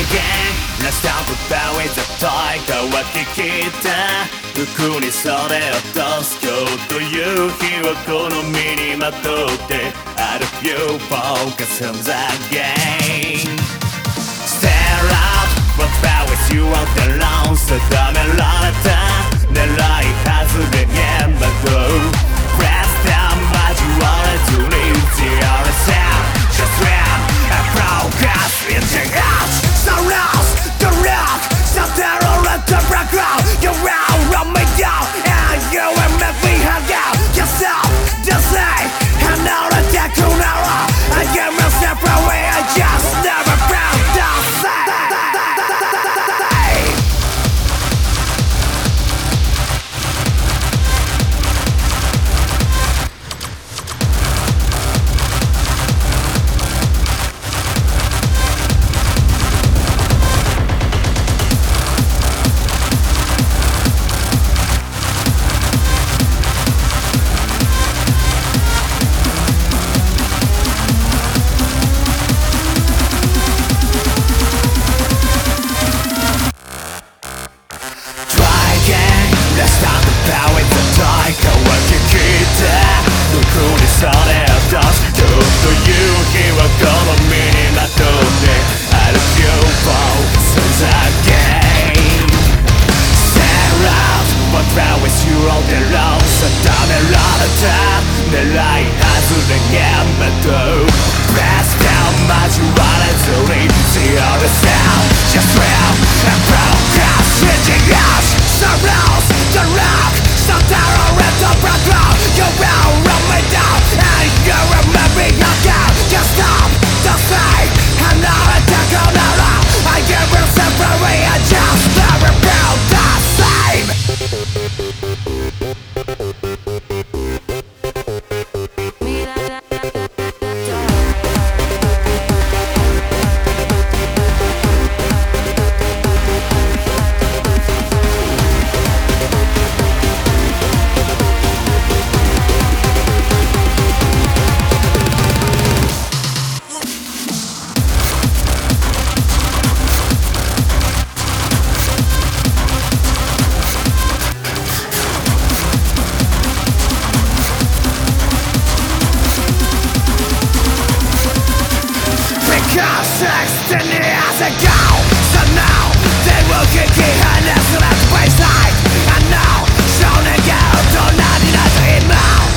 again ラストプダウィザトイ乾ききった服に袖を落とす今日という日をこの身にまとって歩く You focus on the game Stare out What about with you on the lawn 定められた狙い外れ現場と Press down 交われずに Zero sound Just run and progress in the house So lost the rock So terror at the background You're out run me down And you and me hang out Yourself the same And now the deck on our I get myself away I just never found the same Sex 10 years ago So now they will kick it and it's left wayside And now 少年が大人になって今